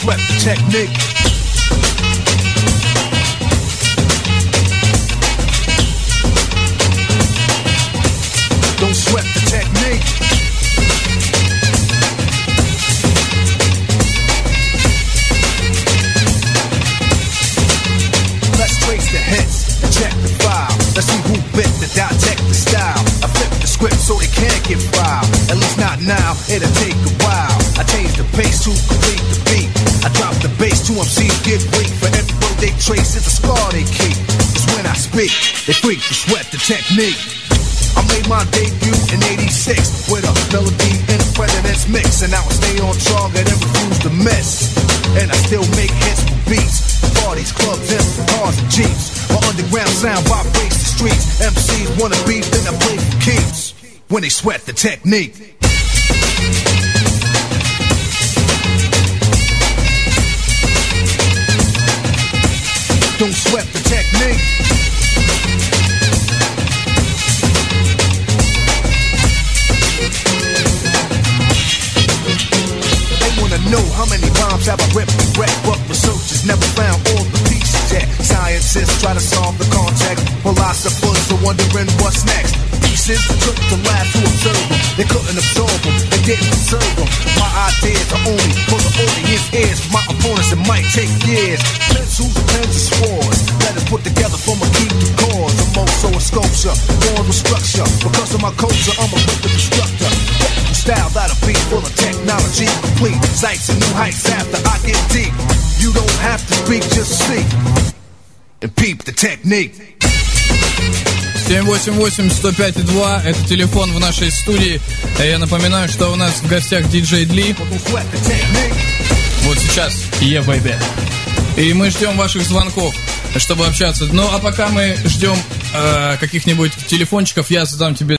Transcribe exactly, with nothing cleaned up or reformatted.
sweat the technique. Don't sweat the technique. Let's trace the hits and check the file. Let's see who bit the dissect the style. I flip the script so it can't get filed. At least not now, it'll take a while. I change the pace to complete the beat. I drop the bass to M Cs get weak. For every word they trace, it's a scar they keep. It's when I speak, they freak to sweat the technique. I made my debut in eighty-six with a melody in a president's mix. And now I stay on target and refuse to miss. And I still make hits for beats. Parties, clubs, and cars and jeeps. My underground sound vibrates the streets. M Cs wanna beef, then I play for keeps. When they sweat the technique. Don't sweat the technique. Know how many rhymes have I ripped and wrecked, but researchers never found all the pieces yet. Scientists try to solve the context. Philosophers are wondering what's next. Pieces took the lab to observe them. They couldn't absorb them, they didn't observe them. My ideas are only for the audience ears. For my opponents it might take years. Pencils, pens, and swords. Let us put together from a key to chords. I'm also a sculpture, born with structure. Because of my culture, I'm a rhythm instructor. Style that'll be full of technology, complete sights and new heights after I get deep. You don't have to speak, just see and peep the technique. семь восемь восемь сто пять и два это телефон в нашей студии. Я напоминаю, что у нас в гостях диджей Дли. Вот сейчас. Yeah, baby. И мы ждем ваших звонков, чтобы общаться. Ну а пока мы ждем э, каких-нибудь телефончиков, я задам тебе